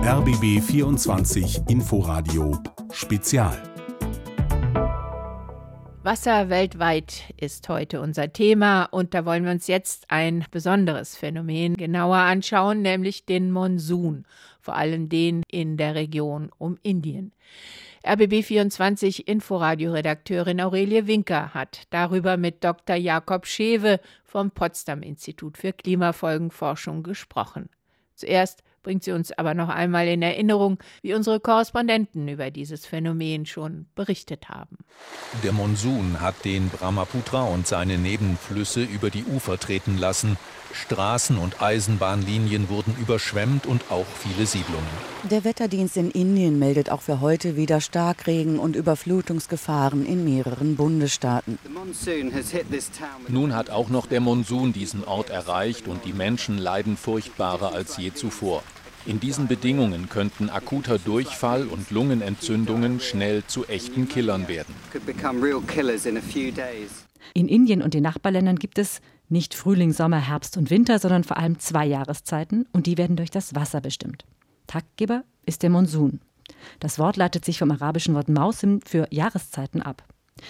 RBB 24 Inforadio Spezial. Wasser weltweit ist heute unser Thema und da wollen wir uns jetzt ein besonderes Phänomen genauer anschauen, nämlich den Monsun, vor allem den in der Region um Indien. RBB 24 Inforadio-Redakteurin Aurelie Winker hat darüber mit Dr. Jakob Schewe vom Potsdam-Institut für Klimafolgenforschung gesprochen. Zuerst bringt sie uns aber noch einmal in Erinnerung, wie unsere Korrespondenten über dieses Phänomen schon berichtet haben. Der Monsun hat den Brahmaputra und seine Nebenflüsse über die Ufer treten lassen. Straßen- und Eisenbahnlinien wurden überschwemmt und auch viele Siedlungen. Der Wetterdienst in Indien meldet auch für heute wieder Starkregen und Überflutungsgefahren in mehreren Bundesstaaten. Nun hat auch noch der Monsun diesen Ort erreicht und die Menschen leiden furchtbarer als je zuvor. In diesen Bedingungen könnten akuter Durchfall und Lungenentzündungen schnell zu echten Killern werden. In Indien und den Nachbarländern gibt es nicht Frühling, Sommer, Herbst und Winter, sondern vor allem 2 Jahreszeiten und die werden durch das Wasser bestimmt. Taktgeber ist der Monsun. Das Wort leitet sich vom arabischen Wort Mausim für Jahreszeiten ab.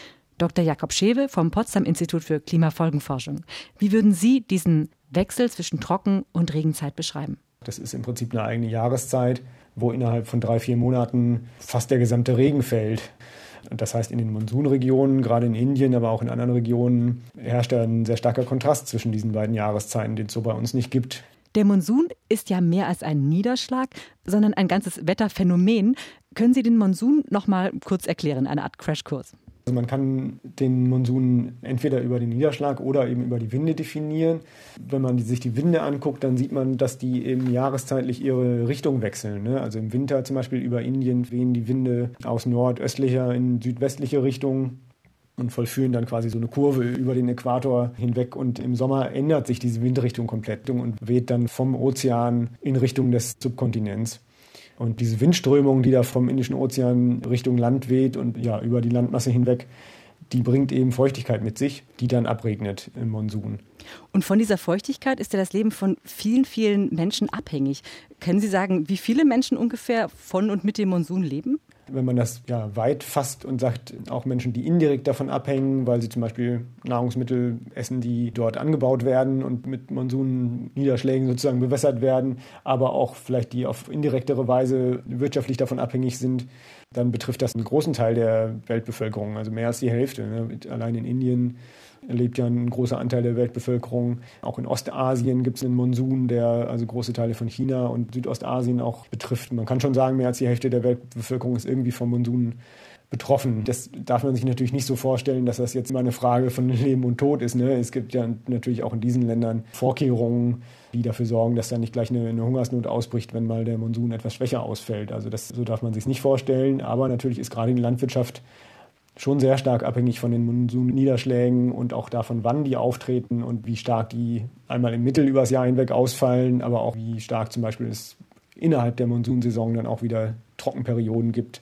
Dr. Jakob Schewe vom Potsdam-Institut für Klimafolgenforschung. Wie würden Sie diesen Wechsel zwischen Trocken- und Regenzeit beschreiben? Das ist im Prinzip eine eigene Jahreszeit, wo innerhalb von 3-4 Monaten fast der gesamte Regen fällt. Das heißt, in den Monsunregionen, gerade in Indien, aber auch in anderen Regionen, herrscht ein sehr starker Kontrast zwischen diesen beiden Jahreszeiten, den es so bei uns nicht gibt. Der Monsun ist ja mehr als ein Niederschlag, sondern ein ganzes Wetterphänomen. Können Sie den Monsun noch mal kurz erklären, eine Art Crashkurs? Also man kann den Monsun entweder über den Niederschlag oder eben über die Winde definieren. Wenn man sich die Winde anguckt, dann sieht man, dass die eben jahreszeitlich ihre Richtung wechseln. Also im Winter zum Beispiel über Indien wehen die Winde aus nordöstlicher in südwestliche Richtung und vollführen dann quasi so eine Kurve über den Äquator hinweg. Und im Sommer ändert sich diese Windrichtung komplett und weht dann vom Ozean in Richtung des Subkontinents. Und diese Windströmung, die da vom Indischen Ozean Richtung Land weht und ja über die Landmasse hinweg, die bringt eben Feuchtigkeit mit sich, die dann abregnet im Monsun. Und von dieser Feuchtigkeit ist ja das Leben von vielen, vielen Menschen abhängig. Können Sie sagen, wie viele Menschen ungefähr von und mit dem Monsun leben? Wenn man das weit fasst und sagt, auch Menschen, die indirekt davon abhängen, weil sie zum Beispiel Nahrungsmittel essen, die dort angebaut werden und mit Monsunniederschlägen sozusagen bewässert werden, aber auch vielleicht die auf indirektere Weise wirtschaftlich davon abhängig sind, dann betrifft das einen großen Teil der Weltbevölkerung, also mehr als die Hälfte. Allein in Indien lebt ja ein großer Anteil der Weltbevölkerung. Auch in Ostasien gibt es einen Monsun, der also große Teile von China und Südostasien auch betrifft. Man kann schon sagen, mehr als die Hälfte der Weltbevölkerung ist irgendwie vom Monsun betroffen. Das darf man sich natürlich nicht so vorstellen, dass das jetzt immer eine Frage von Leben und Tod ist. Es gibt ja natürlich auch in diesen Ländern Vorkehrungen, die dafür sorgen, dass da nicht gleich eine Hungersnot ausbricht, wenn mal der Monsun etwas schwächer ausfällt. Also so darf man sich nicht vorstellen. Aber natürlich ist gerade die Landwirtschaft schon sehr stark abhängig von den Monsunniederschlägen und auch davon, wann die auftreten und wie stark die einmal im Mittel übers Jahr hinweg ausfallen, aber auch wie stark zum Beispiel es innerhalb der Monsunsaison dann auch wieder Trockenperioden gibt.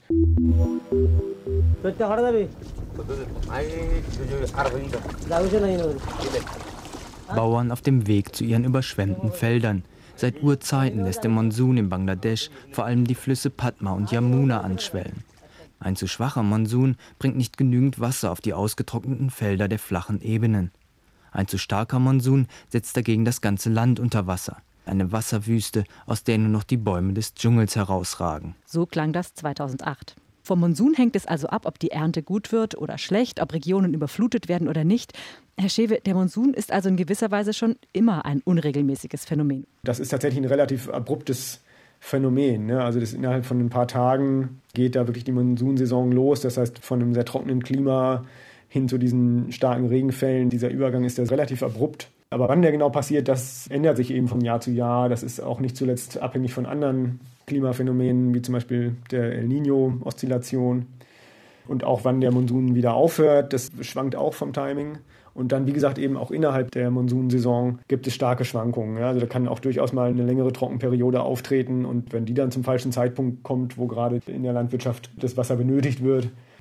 Bauern auf dem Weg zu ihren überschwemmten Feldern. Seit Urzeiten lässt der Monsun in Bangladesch vor allem die Flüsse Padma und Yamuna anschwellen. Ein zu schwacher Monsun bringt nicht genügend Wasser auf die ausgetrockneten Felder der flachen Ebenen. Ein zu starker Monsun setzt dagegen das ganze Land unter Wasser. Eine Wasserwüste, aus der nur noch die Bäume des Dschungels herausragen. So klang das 2008. Vom Monsun hängt es also ab, ob die Ernte gut wird oder schlecht, ob Regionen überflutet werden oder nicht. Herr Schewe, der Monsun ist also in gewisser Weise schon immer ein unregelmäßiges Phänomen. Das ist tatsächlich ein relativ abruptes Phänomen. Also das innerhalb von ein paar Tagen geht da wirklich die Monsunsaison los. Das heißt, von einem sehr trockenen Klima hin zu diesen starken Regenfällen. Dieser Übergang ist ja relativ abrupt. Aber wann der genau passiert, das ändert sich eben von Jahr zu Jahr. Das ist auch nicht zuletzt abhängig von anderen Klimaphänomenen, wie zum Beispiel der El Niño-Oszillation. Und auch wann der Monsun wieder aufhört, das schwankt auch vom Timing. Und dann, wie gesagt, eben auch innerhalb der Monsunsaison gibt es starke Schwankungen. Also da kann auch durchaus mal eine längere Trockenperiode auftreten. Und wenn die dann zum falschen Zeitpunkt kommt, wo gerade in der Landwirtschaft das Wasser benötigt wird,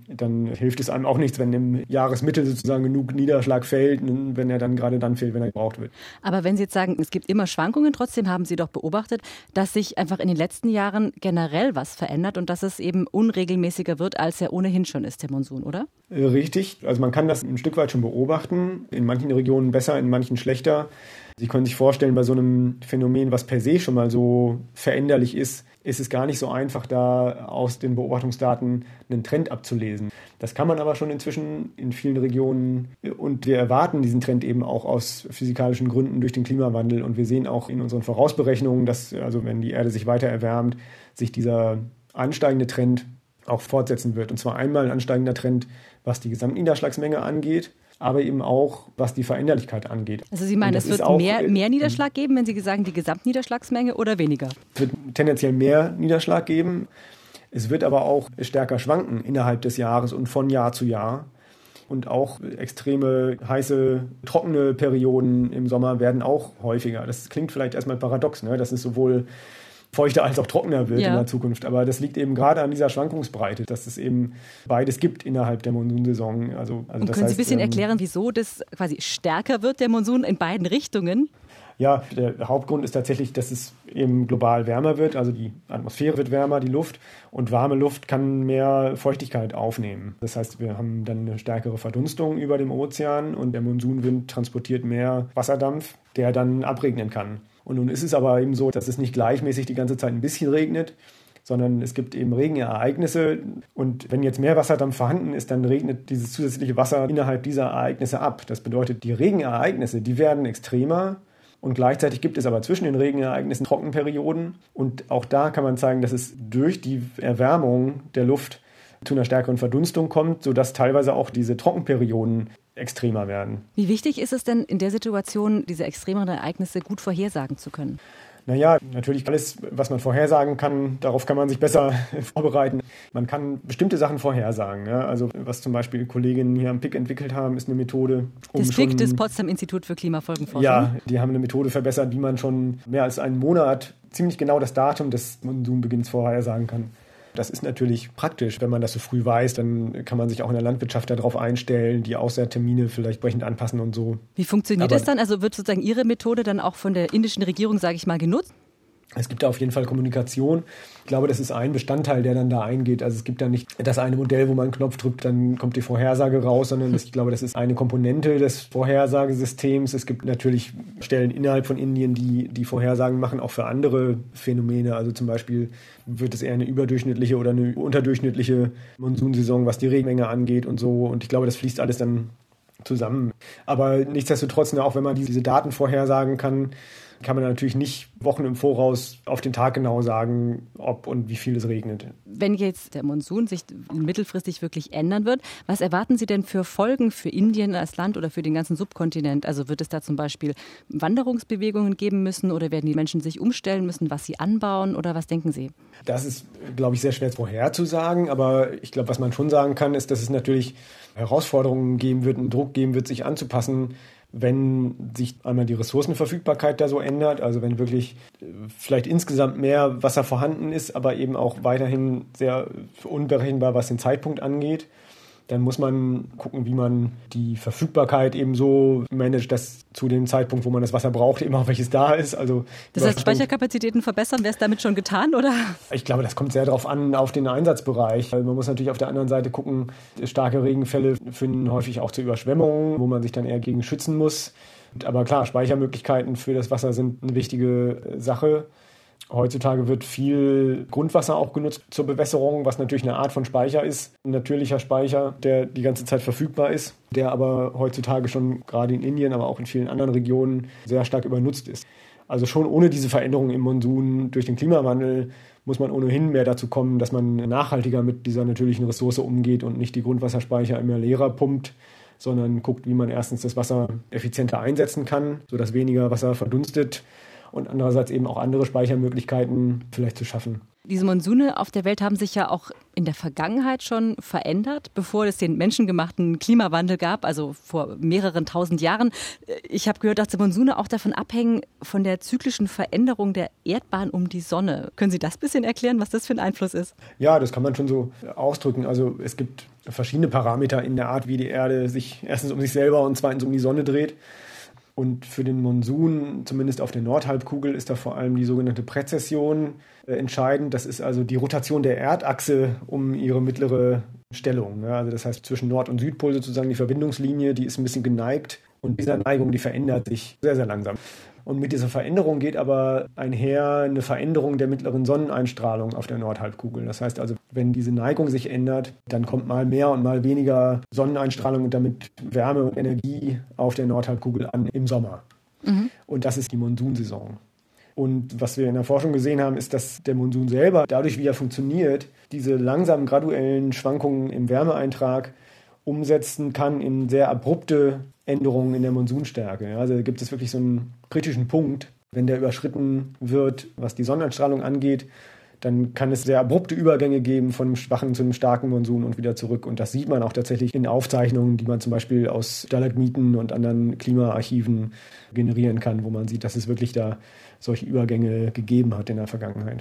dann hilft es einem auch nichts, wenn im Jahresmittel sozusagen genug Niederschlag fällt, wenn er dann gerade dann fehlt, wenn er gebraucht wird. Aber wenn Sie jetzt sagen, es gibt immer Schwankungen, trotzdem haben Sie doch beobachtet, dass sich einfach in den letzten Jahren generell was verändert und dass es eben unregelmäßiger wird, als er ohnehin schon ist, der Monsun, oder? Richtig. Also man kann das ein Stück weit schon beobachten. In manchen Regionen besser, in manchen schlechter. Sie können sich vorstellen, bei so einem Phänomen, was per se schon mal so veränderlich ist es gar nicht so einfach, da aus den Beobachtungsdaten einen Trend abzulesen. Das kann man aber schon inzwischen in vielen Regionen und wir erwarten diesen Trend eben auch aus physikalischen Gründen durch den Klimawandel und wir sehen auch in unseren Vorausberechnungen, dass also wenn die Erde sich weiter erwärmt, sich dieser ansteigende Trend auch fortsetzen wird. Und zwar einmal ein ansteigender Trend, was die Gesamtniederschlagsmenge angeht, aber eben auch, was die Veränderlichkeit angeht. Also Sie meinen, es wird auch mehr Niederschlag geben, wenn Sie sagen, die Gesamtniederschlagsmenge oder weniger? Es wird tendenziell mehr Niederschlag geben. Es wird aber auch stärker schwanken innerhalb des Jahres und von Jahr zu Jahr. Und auch extreme, heiße, trockene Perioden im Sommer werden auch häufiger. Das klingt vielleicht erstmal paradox, ne? Dass es sowohl feuchter als auch trockener wird in der Zukunft. Aber das liegt eben gerade an dieser Schwankungsbreite, dass es eben beides gibt innerhalb der Monsunsaison. Also und können Sie ein bisschen erklären, wieso das quasi stärker wird, der Monsun, in beiden Richtungen? Ja, der Hauptgrund ist tatsächlich, dass es eben global wärmer wird. Also die Atmosphäre wird wärmer, die Luft. Und warme Luft kann mehr Feuchtigkeit aufnehmen. Das heißt, wir haben dann eine stärkere Verdunstung über dem Ozean und der Monsunwind transportiert mehr Wasserdampf, der dann abregnen kann. Und nun ist es aber eben so, dass es nicht gleichmäßig die ganze Zeit ein bisschen regnet, sondern es gibt eben Regenereignisse. Und wenn jetzt mehr Wasserdampf vorhanden ist, dann regnet dieses zusätzliche Wasser innerhalb dieser Ereignisse ab. Das bedeutet, die Regenereignisse, die werden extremer. Und gleichzeitig gibt es aber zwischen den Regenereignissen Trockenperioden. Und auch da kann man zeigen, dass es durch die Erwärmung der Luft zu einer stärkeren Verdunstung kommt, sodass teilweise auch diese Trockenperioden extremer werden. Wie wichtig ist es denn in der Situation, diese extremeren Ereignisse gut vorhersagen zu können? Naja, natürlich alles, was man vorhersagen kann, darauf kann man sich besser vorbereiten. Man kann bestimmte Sachen vorhersagen. Ja? Also was zum Beispiel Kolleginnen hier am PIC entwickelt haben, ist eine Methode. Das PIC, das Potsdam Institut für Klimafolgenforschung? Ja, die haben eine Methode verbessert, wie man schon mehr als einen Monat ziemlich genau das Datum des Monsunbeginns vorhersagen kann. Das ist natürlich praktisch, wenn man das so früh weiß, dann kann man sich auch in der Landwirtschaft darauf einstellen, die Aussaattermine vielleicht entsprechend anpassen und so. Wie funktioniert das dann? Also wird sozusagen Ihre Methode dann auch von der indischen Regierung, sage ich mal, genutzt? Es gibt da auf jeden Fall Kommunikation. Ich glaube, das ist ein Bestandteil, der dann da eingeht. Also es gibt da nicht das eine Modell, wo man einen Knopf drückt, dann kommt die Vorhersage raus, sondern ich glaube, das ist eine Komponente des Vorhersagesystems. Es gibt natürlich Stellen innerhalb von Indien, die Vorhersagen machen, auch für andere Phänomene. Also zum Beispiel wird es eher eine überdurchschnittliche oder eine unterdurchschnittliche Monsunsaison, was die Regenmenge angeht und so. Und ich glaube, das fließt alles dann zusammen. Aber nichtsdestotrotz, auch wenn man diese Daten vorhersagen kann man natürlich nicht Wochen im Voraus auf den Tag genau sagen, ob und wie viel es regnet. Wenn jetzt der Monsun sich mittelfristig wirklich ändern wird, was erwarten Sie denn für Folgen für Indien als Land oder für den ganzen Subkontinent? Also wird es da zum Beispiel Wanderungsbewegungen geben müssen oder werden die Menschen sich umstellen müssen, was sie anbauen oder was denken Sie? Das ist, glaube ich, sehr schwer vorherzusagen, aber ich glaube, was man schon sagen kann, ist, dass es natürlich Herausforderungen geben wird, einen Druck geben wird, sich anzupassen, wenn sich einmal die Ressourcenverfügbarkeit da so ändert, also wenn wirklich vielleicht insgesamt mehr Wasser vorhanden ist, aber eben auch weiterhin sehr unberechenbar, was den Zeitpunkt angeht, dann muss man gucken, wie man die Verfügbarkeit eben so managt, dass zu dem Zeitpunkt, wo man das Wasser braucht, eben auch welches da ist. Also das heißt, Speicherkapazitäten verbessern, wäre es damit schon getan, oder? Ich glaube, das kommt sehr darauf an, auf den Einsatzbereich. Also man muss natürlich auf der anderen Seite gucken, starke Regenfälle führen häufig auch zu Überschwemmungen, wo man sich dann eher gegen schützen muss. Aber klar, Speichermöglichkeiten für das Wasser sind eine wichtige Sache. Heutzutage wird viel Grundwasser auch genutzt zur Bewässerung, was natürlich eine Art von Speicher ist. Ein natürlicher Speicher, der die ganze Zeit verfügbar ist, der aber heutzutage schon gerade in Indien, aber auch in vielen anderen Regionen sehr stark übernutzt ist. Also schon ohne diese Veränderung im Monsun durch den Klimawandel muss man ohnehin mehr dazu kommen, dass man nachhaltiger mit dieser natürlichen Ressource umgeht und nicht die Grundwasserspeicher immer leerer pumpt, sondern guckt, wie man erstens das Wasser effizienter einsetzen kann, sodass weniger Wasser verdunstet und andererseits eben auch andere Speichermöglichkeiten vielleicht zu schaffen. Diese Monsune auf der Welt haben sich ja auch in der Vergangenheit schon verändert, bevor es den menschengemachten Klimawandel gab, also vor mehreren tausend Jahren. Ich habe gehört, dass die Monsune auch davon abhängen, von der zyklischen Veränderung der Erdbahn um die Sonne. Können Sie das ein bisschen erklären, was das für ein Einfluss ist? Ja, das kann man schon so ausdrücken. Also es gibt verschiedene Parameter in der Art, wie die Erde sich erstens um sich selber und zweitens um die Sonne dreht. Und für den Monsun, zumindest auf der Nordhalbkugel, ist da vor allem die sogenannte Präzession entscheidend. Das ist also die Rotation der Erdachse um ihre mittlere Stellung. Ja, also das heißt, zwischen Nord- und Südpol sozusagen die Verbindungslinie, die ist ein bisschen geneigt. Und diese Neigung, die verändert sich sehr, sehr langsam. Und mit dieser Veränderung geht aber einher eine Veränderung der mittleren Sonneneinstrahlung auf der Nordhalbkugel. Das heißt also, wenn diese Neigung sich ändert, dann kommt mal mehr und mal weniger Sonneneinstrahlung und damit Wärme und Energie auf der Nordhalbkugel an im Sommer. Und das ist die Monsunsaison. Und was wir in der Forschung gesehen haben, ist, dass der Monsun selber, dadurch wie er funktioniert, diese langsamen graduellen Schwankungen im Wärmeeintrag umsetzen kann in sehr abrupte Änderungen in der Monsunstärke. Also gibt es wirklich so einen kritischen Punkt, wenn der überschritten wird, was die Sonneneinstrahlung angeht, dann kann es sehr abrupte Übergänge geben von einem schwachen zu einem starken Monsun und wieder zurück. Und das sieht man auch tatsächlich in Aufzeichnungen, die man zum Beispiel aus Stalagmiten und anderen Klimaarchiven generieren kann, wo man sieht, dass es wirklich da solche Übergänge gegeben hat in der Vergangenheit.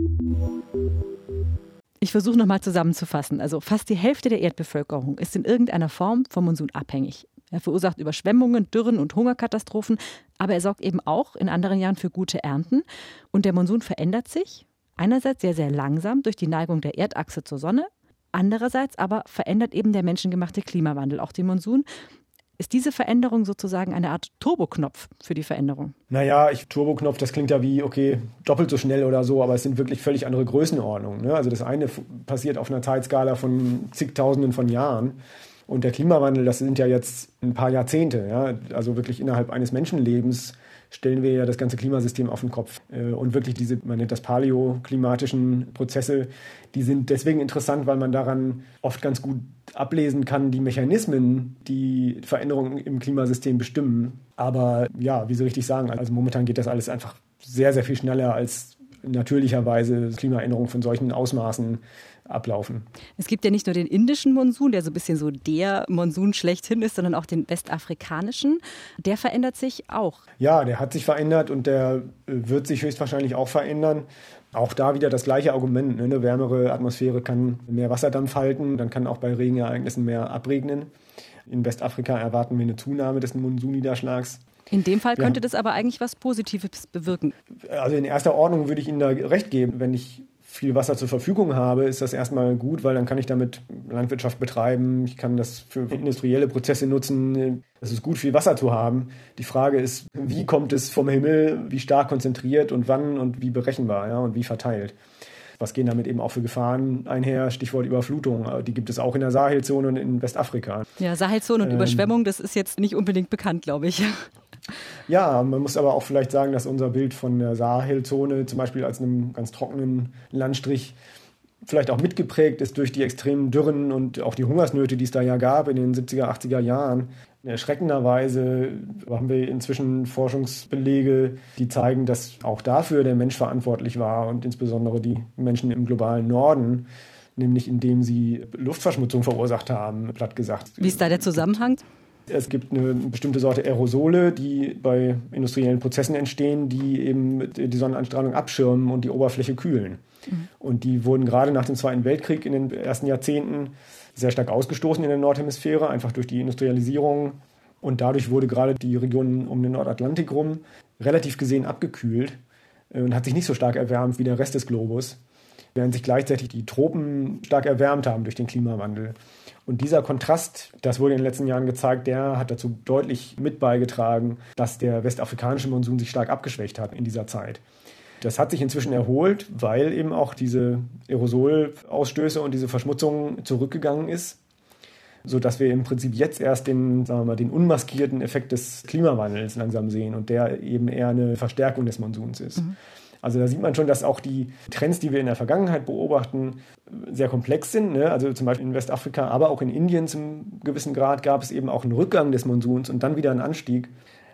Ich versuche nochmal zusammenzufassen. Also fast die Hälfte der Erdbevölkerung ist in irgendeiner Form vom Monsun abhängig. Er verursacht Überschwemmungen, Dürren und Hungerkatastrophen, aber er sorgt eben auch in anderen Jahren für gute Ernten. Und der Monsun verändert sich einerseits sehr, sehr langsam durch die Neigung der Erdachse zur Sonne, andererseits aber verändert eben der menschengemachte Klimawandel auch den Monsun. Ist diese Veränderung sozusagen eine Art Turboknopf für die Veränderung? Naja, Turboknopf, das klingt ja wie, okay, doppelt so schnell oder so, aber es sind wirklich völlig andere Größenordnungen. Ne? Also das eine passiert auf einer Zeitskala von zigtausenden von Jahren. Und der Klimawandel, das sind ja jetzt ein paar Jahrzehnte. Ja? Also wirklich innerhalb eines Menschenlebens stellen wir ja das ganze Klimasystem auf den Kopf. Und wirklich diese, man nennt das paläoklimatischen Prozesse, die sind deswegen interessant, weil man daran oft ganz gut ablesen kann, die Mechanismen, die Veränderungen im Klimasystem bestimmen. Aber ja, wie Sie richtig sagen, also momentan geht das alles einfach sehr, sehr viel schneller als natürlicherweise Klimaänderungen von solchen Ausmaßen ablaufen. Es gibt ja nicht nur den indischen Monsun, der so ein bisschen so der Monsun schlechthin ist, sondern auch den westafrikanischen. Der verändert sich auch. Ja, der hat sich verändert und der wird sich höchstwahrscheinlich auch verändern. Auch da wieder das gleiche Argument. Ne? Eine wärmere Atmosphäre kann mehr Wasserdampf halten, dann kann auch bei Regenereignissen mehr abregnen. In Westafrika erwarten wir eine Zunahme des Monsunniederschlags. In dem Fall könnte das aber eigentlich was Positives bewirken. Also in erster Ordnung würde ich Ihnen da recht geben. Wenn ich viel Wasser zur Verfügung habe, ist das erstmal gut, weil dann kann ich damit Landwirtschaft betreiben. Ich kann das für industrielle Prozesse nutzen. Es ist gut, viel Wasser zu haben. Die Frage ist, wie kommt es vom Himmel, wie stark konzentriert und wann und wie berechenbar, ja, und wie verteilt. Was gehen damit eben auch für Gefahren einher? Stichwort Überflutung. Die gibt es auch in der Sahelzone und in Westafrika. Ja, Sahelzone und Überschwemmung, das ist jetzt nicht unbedingt bekannt, glaube ich. Ja, man muss aber auch vielleicht sagen, dass unser Bild von der Sahelzone zum Beispiel als einem ganz trockenen Landstrich vielleicht auch mitgeprägt ist durch die extremen Dürren und auch die Hungersnöte, die es da ja gab in den 70er, 80er Jahren. Erschreckenderweise haben wir inzwischen Forschungsbelege, die zeigen, dass auch dafür der Mensch verantwortlich war und insbesondere die Menschen im globalen Norden, nämlich indem sie Luftverschmutzung verursacht haben, platt gesagt. Wie ist da der Zusammenhang? Es gibt eine bestimmte Sorte Aerosole, die bei industriellen Prozessen entstehen, die eben die Sonneneinstrahlung abschirmen und die Oberfläche kühlen. Und die wurden gerade nach dem Zweiten Weltkrieg in den ersten Jahrzehnten sehr stark ausgestoßen in der Nordhemisphäre, einfach durch die Industrialisierung. Und dadurch wurde gerade die Region um den Nordatlantik rum relativ gesehen abgekühlt und hat sich nicht so stark erwärmt wie der Rest des Globus, während sich gleichzeitig die Tropen stark erwärmt haben durch den Klimawandel. Und dieser Kontrast, das wurde in den letzten Jahren gezeigt, der hat dazu deutlich mit beigetragen, dass der westafrikanische Monsun sich stark abgeschwächt hat in dieser Zeit. Das hat sich inzwischen erholt, weil eben auch diese Aerosolausstöße und diese Verschmutzung zurückgegangen ist, sodass wir im Prinzip jetzt erst den unmaskierten Effekt des Klimawandels langsam sehen und der eben eher eine Verstärkung des Monsuns ist. Also da sieht man schon, dass auch die Trends, die wir in der Vergangenheit beobachten, sehr komplex sind. Ne? Also zum Beispiel in Westafrika, aber auch in Indien zum gewissen Grad gab es eben auch einen Rückgang des Monsuns und dann wieder einen Anstieg.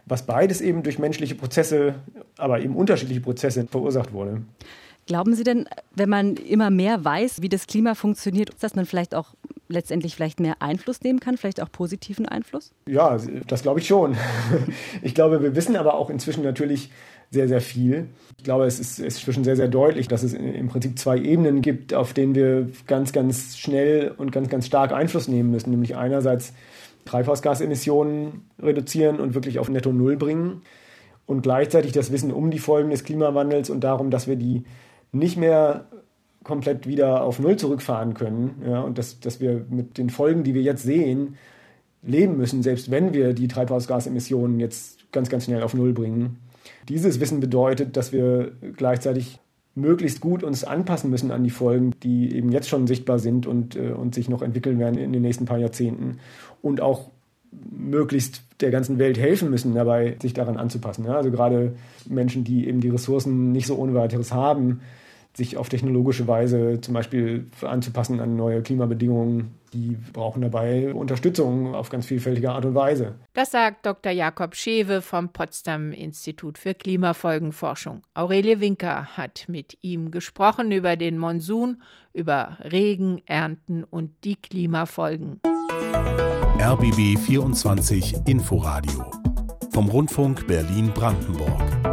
was beides eben durch menschliche Prozesse, aber eben unterschiedliche Prozesse verursacht wurde. Glauben Sie denn, wenn man immer mehr weiß, wie das Klima funktioniert, dass man vielleicht auch letztendlich mehr Einfluss nehmen kann, vielleicht auch positiven Einfluss? Ja, das glaube ich schon. Ich glaube, wir wissen aber auch inzwischen natürlich sehr, sehr viel. Ich glaube, es ist inzwischen sehr, sehr deutlich, dass es im Prinzip 2 Ebenen gibt, auf denen wir ganz, ganz schnell und ganz, ganz stark Einfluss nehmen müssen. Nämlich einerseits Treibhausgasemissionen reduzieren und wirklich auf Netto Null bringen und gleichzeitig das Wissen um die Folgen des Klimawandels und darum, dass wir die nicht mehr komplett wieder auf Null zurückfahren können, ja, und dass wir mit den Folgen, die wir jetzt sehen, leben müssen, selbst wenn wir die Treibhausgasemissionen jetzt ganz, ganz schnell auf Null bringen. Dieses Wissen bedeutet, dass wir gleichzeitig möglichst gut uns anpassen müssen an die Folgen, die eben jetzt schon sichtbar sind und sich noch entwickeln werden in den nächsten paar Jahrzehnten und auch möglichst der ganzen Welt helfen müssen, dabei sich daran anzupassen. Ja, also gerade Menschen, die eben die Ressourcen nicht so ohne weiteres haben, sich auf technologische Weise zum Beispiel anzupassen an neue Klimabedingungen, die brauchen dabei Unterstützung auf ganz vielfältige Art und Weise. Das sagt Dr. Jakob Schewe vom Potsdam Institut für Klimafolgenforschung. Aurelie Winker hat mit ihm gesprochen über den Monsun, über Regen, Ernten und die Klimafolgen. RBB 24 Inforadio vom Rundfunk Berlin-Brandenburg.